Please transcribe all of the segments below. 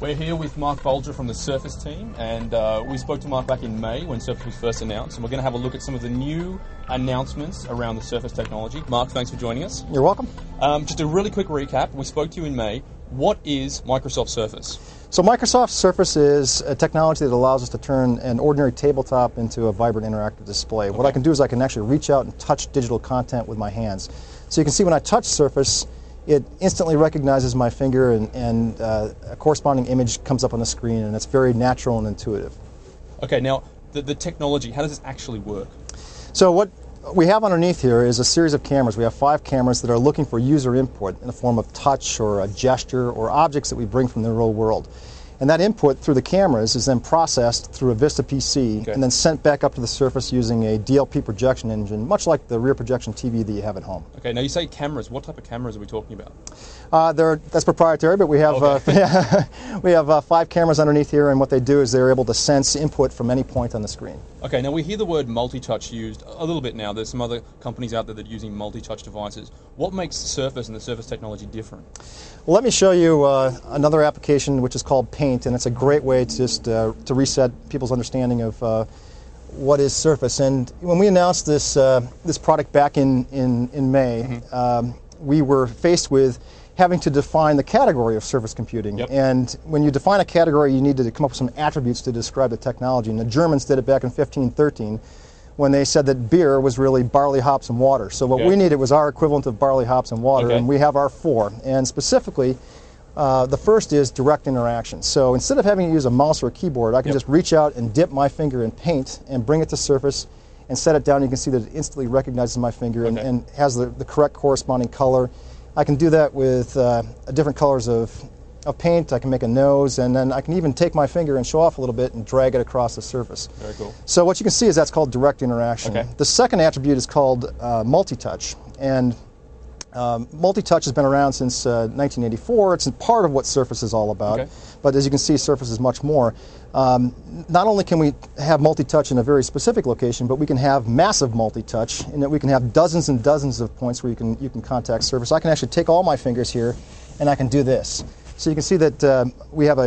We're here with Mark Bolger from the Surface team, and we spoke to Mark back in May when Surface was first announced, and we're going to have a look at some of the new announcements around the Surface technology. Mark, thanks for joining us. You're welcome. Just a really quick recap. We spoke to you in May. What is Microsoft Surface? So Microsoft Surface is a technology that allows us to turn an ordinary tabletop into a vibrant interactive display. Okay. What I can do is I can actually reach out and touch digital content with my hands. So you can see when I touch Surface, it instantly recognizes my finger, and a corresponding image comes up on the screen, and it's very natural and intuitive. Okay, now the technology, how does this actually work? So what we have underneath here is a series of cameras. We have 5 cameras that are looking for user input in the form of touch or a gesture or objects that we bring from the real world. And that input through the cameras is then processed through a Vista PC and then sent back up to the Surface using a DLP projection engine, much like the rear projection TV that you have at home. Okay, now you say cameras. What type of cameras are we talking about? That's proprietary, but we have we have 5 cameras underneath here, and what they do is they're able to sense input from any point on the screen. Okay, now we hear the word multi-touch used a little bit now. There's some other companies out there that are using multi-touch devices. What makes Surface and the Surface technology different? Well, let me show you another application which is called Paint, and it's a great way to just to reset people's understanding of what is Surface. And when we announced this this product back in May, we were faced with having to define the category of surface computing. And when you define a category, you need to come up with some attributes to describe the technology. And the Germans did it back in 1513 when they said that beer was really barley, hops, and water. So what we needed was our equivalent of barley, hops, and water, and we have our 4. And specifically, the first is direct interaction. So instead of having to use a mouse or a keyboard, I can just reach out and dip my finger in Paint and bring it to Surface and set it down. You can see that it instantly recognizes my finger and has the correct corresponding color. I can do that with different colors of paint. I can make a nose, and then I can even take my finger and show off a little bit and drag it across the surface. Very cool. So what you can see is that's called direct interaction. The second attribute is called multi-touch, and multi-touch has been around since 1984. It's part of what Surface is all about, but as you can see, Surface is much more. Not only can we have multi-touch in a very specific location, but we can have massive multi-touch in that we can have dozens and dozens of points where you can contact Surface. I can actually take all my fingers here, and I can do this. So you can see that we have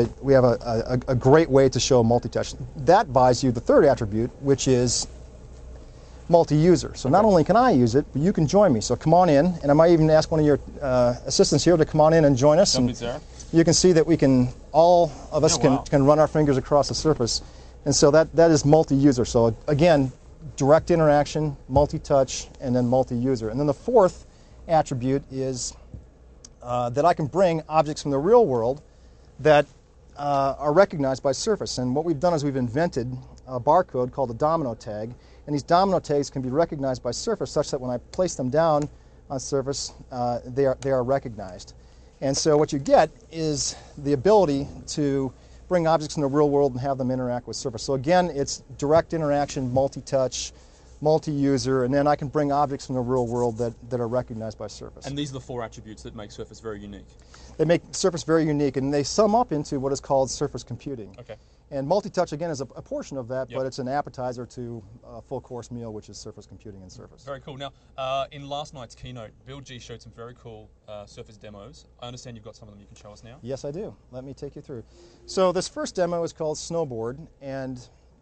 a great way to show multi-touch. That buys you the third attribute, which is multi-user. So not only can I use it, but you can join me. So come on in, and I might even ask one of your assistants here to come on in and join us. And you can see that we can, all of us can run our fingers across the surface. And so that is multi-user. So again, direct interaction, multi-touch, and then multi-user. And then the fourth attribute is that I can bring objects from the real world that are recognized by Surface. And what we've done is we've invented a barcode called a domino tag. And these domino tags can be recognized by Surface such that when I place them down on Surface, they are recognized. And so what you get is the ability to bring objects in the real world and have them interact with Surface. So again, it's direct interaction, multi-touch, multi-user, and then I can bring objects from the real world that are recognized by Surface. And these are the 4 attributes that make Surface very unique. They make Surface very unique, and they sum up into what is called Surface computing. And multi-touch, again, is a portion of that, but it's an appetizer to a full-course meal, which is Surface computing in Surface. Very cool. Now, in last night's keynote, Bill G showed some very cool Surface demos. I understand you've got some of them you can show us now. Yes, I do. Let me take you through. So this first demo is called Snowboard, and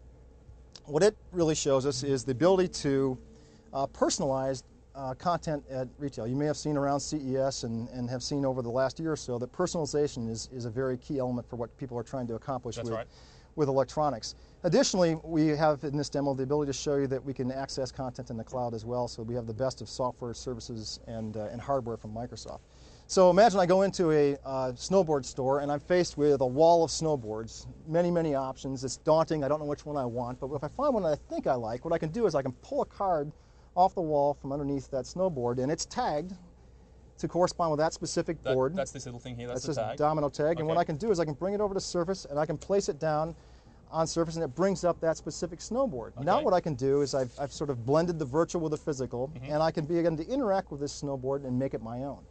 what it really shows us is the ability to personalize content at retail. You may have seen around CES and have seen over the last year or so that personalization is a very key element for what people are trying to accomplish with electronics. Additionally, we have in this demo the ability to show you that we can access content in the cloud as well, so we have the best of software, services, and hardware from Microsoft. So imagine I go into a snowboard store and I'm faced with a wall of snowboards, many, many options. It's daunting. I don't know which one I want, but if I find one that I think I like, what I can do is I can pull a card off the wall from underneath that snowboard, and it's tagged to correspond with that specific board. That's this little thing here, that's the tag. Domino tag, and what I can do is I can bring it over to Surface, and I can place it down on Surface, and it brings up that specific snowboard. Now what I can do is I've sort of blended the virtual with the physical, and I can begin to interact with this snowboard and make it my own.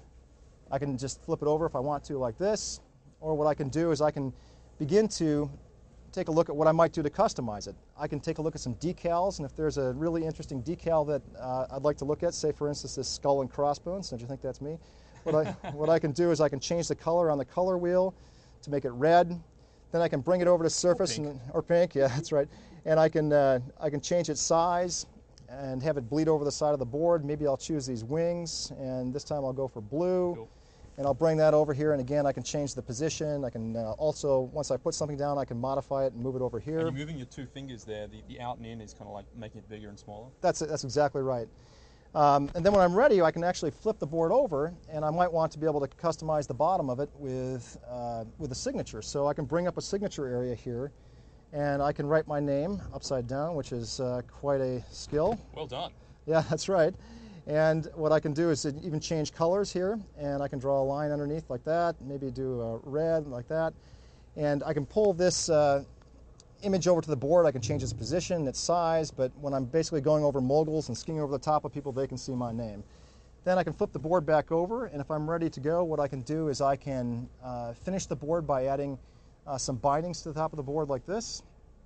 I can just flip it over if I want to like this, or what I can do is I can begin to take a look at what I might do to customize it. I can take a look at some decals, and if there's a really interesting decal that I'd like to look at, say for instance this skull and crossbones, don't you think that's me? What I can do is I can change the color on the color wheel to make it red. Then I can bring it over to Surface, or pink, yeah, that's right. And I can change its size and have it bleed over the side of the board. Maybe I'll choose these wings, and this time I'll go for blue. Cool. And I'll bring that over here, and again, I can change the position. I can also, once I put something down, I can modify it and move it over here. And you're moving your two fingers there. The out and in is kind of like making it bigger and smaller? That's exactly right. And then when I'm ready, I can actually flip the board over, and I might want to be able to customize the bottom of it with a signature. So I can bring up a signature area here, and I can write my name upside down, which is quite a skill. Well done. Yeah, that's right. And what I can do is even change colors here, and I can draw a line underneath like that, maybe do a red like that. And I can pull this image over to the board. I can change its position, its size, but when I'm basically going over moguls and skiing over the top of people, they can see my name. Then I can flip the board back over, and if I'm ready to go, what I can do is I can finish the board by adding some bindings to the top of the board like this.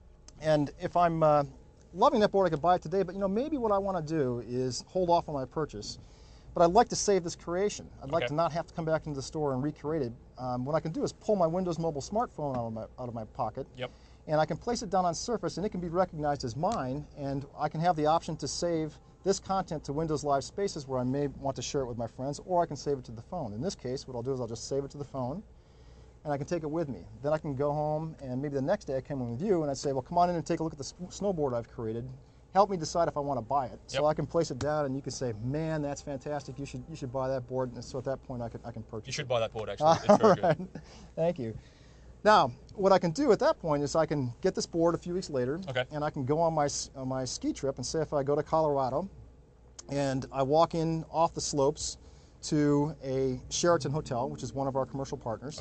And if I'm loving that board, I could buy it today, but maybe what I want to do is hold off on my purchase. But I'd like to save this creation. I'd like to not have to come back into the store and recreate it. What I can do is pull my Windows Mobile smartphone out of my pocket. Yep. And I can place it down on Surface, and it can be recognized as mine, and I can have the option to save this content to Windows Live Spaces where I may want to share it with my friends, or I can save it to the phone. In this case, what I'll do is I'll just save it to the phone, and I can take it with me. Then I can go home, and maybe the next day I come in with you, and I'd say, well, come on in and take a look at the snowboard I've created. Help me decide if I want to buy it. Yep. So I can place it down, and you can say, man, that's fantastic. You should buy that board. And so at that point, I can purchase it. You should buy that board, actually. It's very good. Thank you. Now, what I can do at that point is I can get this board a few weeks later, and I can go on my ski trip, and say if I go to Colorado, and I walk in off the slopes to a Sheraton hotel, which is one of our commercial partners,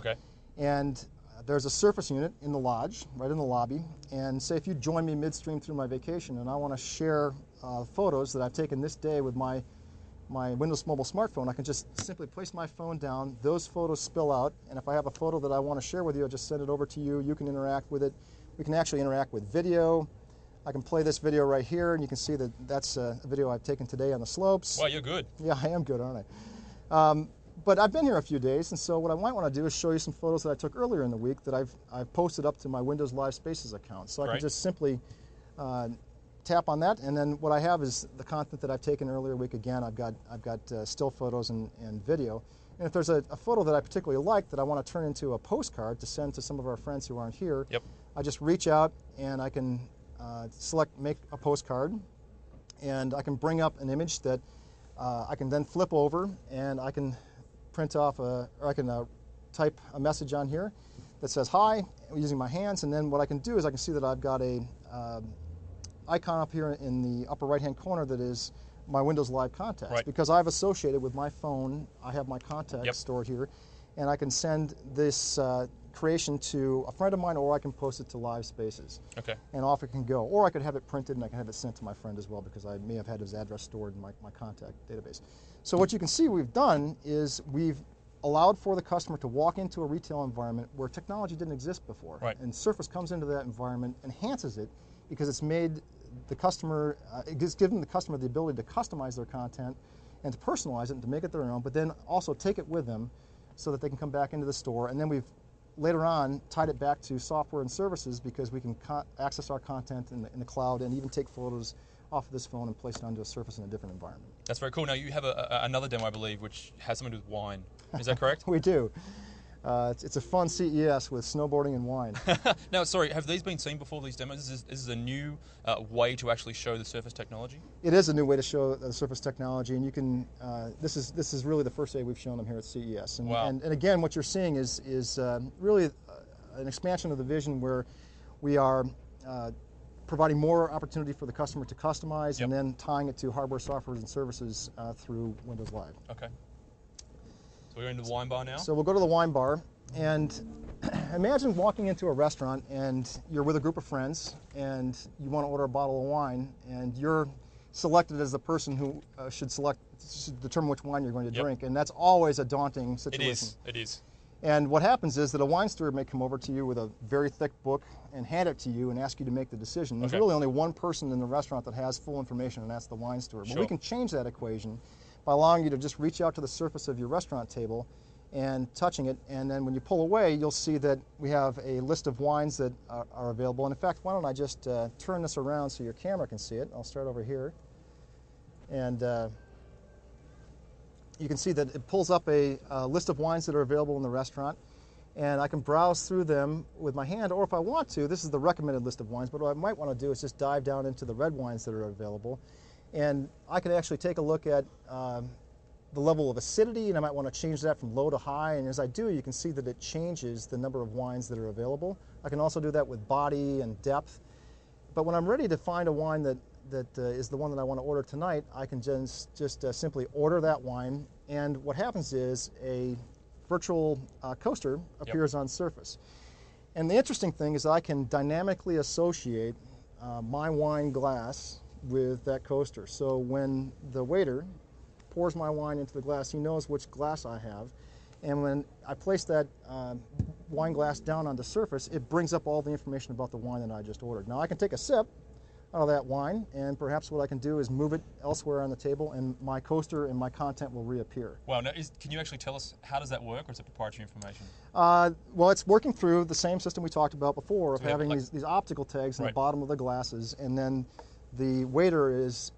and there's a Surface unit in the lodge, right in the lobby, and say if you join me midstream through my vacation, and I want to share photos that I've taken this day with my Windows Mobile smartphone, I can just simply place my phone down, those photos spill out, and if I have a photo that I want to share with you, I just send it over to you, you can interact with it. We can actually interact with video. I can play this video right here, and you can see that that's a video I've taken today on the slopes. Wow, you're good. Yeah, I am good, aren't I? But I've been here a few days, and so what I might want to do is show you some photos that I took earlier in the week that I've posted up to my Windows Live Spaces account. So I can just simply tap on that, and then what I have is the content that I've taken earlier week. Again, I've got still photos and video. And if there's a photo that I particularly like that I want to turn into a postcard to send to some of our friends who aren't here, I just reach out and I can select Make a Postcard, and I can bring up an image that I can then flip over, and I can print off or I can type a message on here that says hi using my hands, and then what I can do is I can see that I've got a icon up here in the upper right hand corner that is my Windows Live contacts. Because I've associated with my phone, I have my contacts stored here, and I can send this creation to a friend of mine, or I can post it to Live Spaces. And off it can go. Or I could have it printed and I can have it sent to my friend as well, because I may have had his address stored in my contact database. So what you can see we've done is we've allowed for the customer to walk into a retail environment where technology didn't exist before. And Surface comes into that environment, enhances it, because it's made the customer, it's given the customer the ability to customize their content and to personalize it and to make it their own, but then also take it with them so that they can come back into the store. And then we've later on tied it back to software and services, because we can access our content in the cloud and even take photos off of this phone and place it onto a Surface in a different environment. That's very cool. Now you have another demo, I believe, which has something to do with wine. Is that correct? We do. It's a fun CES with snowboarding and wine. Now, sorry, have these been seen before, these demos? Is this a new way to actually show the Surface technology? It is a new way to show the Surface technology, and you can. This is really the first day we've shown them here at CES. And, and again, what you're seeing is really an expansion of the vision where we are providing more opportunity for the customer to customize, and then tying it to hardware, software, and services through Windows Live. So we're into the wine bar now? So we'll go to the wine bar, and imagine walking into a restaurant and you're with a group of friends and you want to order a bottle of wine, and you're selected as the person who should determine which wine you're going to drink, and that's always a daunting situation. It is. And what happens is that a wine steward may come over to you with a very thick book and hand it to you and ask you to make the decision. There's really only one person in the restaurant that has full information, and that's the wine steward. But we can change that equation by allowing you to just reach out to the surface of your restaurant table and touching it, and then when you pull away, you'll see that we have a list of wines that are available. And in fact, why don't I just turn this around so your camera can see it. I'll start over here. And you can see that it pulls up a list of wines that are available in the restaurant. And I can browse through them with my hand, or if I want to, this is the recommended list of wines, but what I might want to do is just dive down into the red wines that are available. And I can actually take a look at the level of acidity, and I might want to change that from low to high, and as I do, you can see that it changes the number of wines that are available. I can also do that with body and depth. But when I'm ready to find a wine that is the one that I want to order tonight, I can just simply order that wine, and what happens is a virtual coaster appears on Surface. And the interesting thing is I can dynamically associate my wine glass with that coaster. So when the waiter pours my wine into the glass, he knows which glass I have. And when I place that wine glass down on the Surface, it brings up all the information about the wine that I just ordered. Now I can take a sip out of that wine, and perhaps what I can do is move it elsewhere on the table, and my coaster and my content will reappear. Wow. Now, can you actually tell us how does that work, or is it proprietary information? Well, it's working through the same system we talked about before of having these optical tags in the bottom of the glasses, and then the waiter is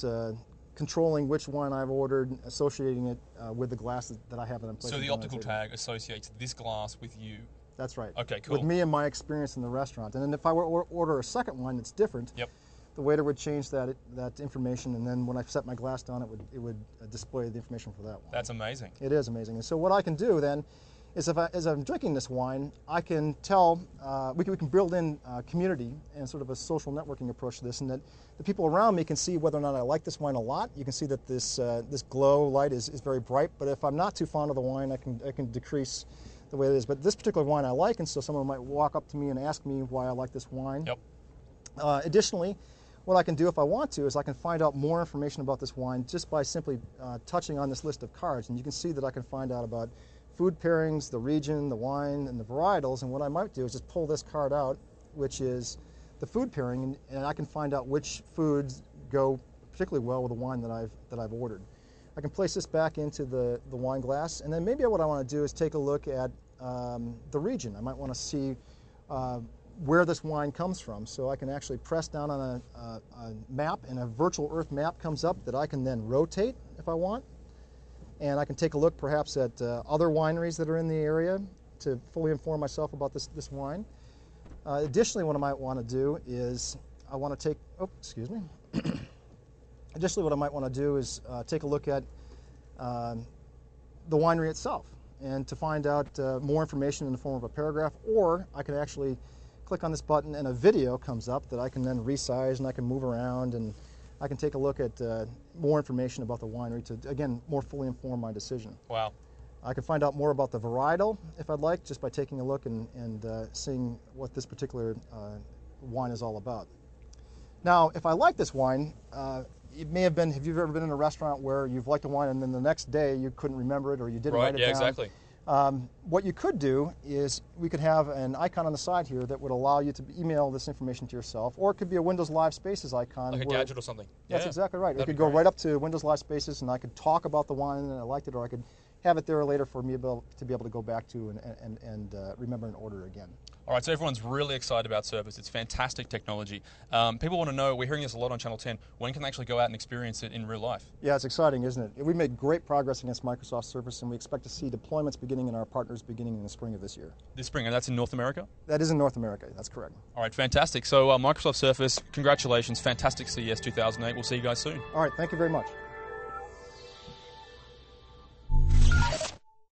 controlling which wine I've ordered, associating it with the glass that I have in place. So the optical tag associates this glass with you. That's right. Okay, cool. With me and my experience in the restaurant. And then if I were to order a second wine that's different, the waiter would change that information, and then when I set my glass down, it would display the information for that one. That's amazing. It is amazing. And so what I can do then is as I'm drinking this wine, I can tell, we can build in community and sort of a social networking approach to this, and that the people around me can see whether or not I like this wine a lot. You can see that this glow light is very bright, but if I'm not too fond of the wine, I can decrease the way it is. But this particular wine I like, and so someone might walk up to me and ask me why I like this wine. Yep. Additionally, what I can do if I want to is I can find out more information about this wine just by simply touching on this list of cards. And you can see that I can find out about food pairings, the region, the wine, and the varietals. And what I might do is just pull this card out, which is the food pairing, and I can find out which foods go particularly well with the wine that I've ordered. I can place this back into the wine glass, and then maybe what I want to do is take a look at the region. I might want to see where this wine comes from. So I can actually press down on a map, and a virtual Earth map comes up that I can then rotate if I want. And I can take a look perhaps at other wineries that are in the area to fully inform myself about this wine. Additionally, what I might want to do is Additionally, what I might want to do is take a look at the winery itself, and to find out more information in the form of a paragraph, or I can actually click on this button and a video comes up that I can then resize, and I can move around, and I can take a look at more information about the winery to, again, more fully inform my decision. Wow. I can find out more about the varietal if I'd like, just by taking a look and seeing what this particular wine is all about. Now, if I like this wine, it may have been, have you ever been in a restaurant where you've liked a wine and then the next day you couldn't remember it or you didn't write it down? Exactly. What you could do is we could have an icon on the side here that would allow you to email this information to yourself, or it could be a Windows Live Spaces icon. Like a gadget or something. That's exactly right. It could go right up to Windows Live Spaces, and I could talk about the wine and I liked it, or I could have it there later for me to be able to go back to and remember and order again. All right, so everyone's really excited about Surface. It's fantastic technology. People want to know, we're hearing this a lot on Channel 10, when can they actually go out and experience it in real life? Yeah, it's exciting, isn't it? We've made great progress against Microsoft Surface, and we expect to see deployments beginning in our partners beginning in the spring of this year. This spring, and that's in North America? That is in North America, that's correct. All right, fantastic. So Microsoft Surface, congratulations, fantastic CES 2008. We'll see you guys soon. All right, thank you very much.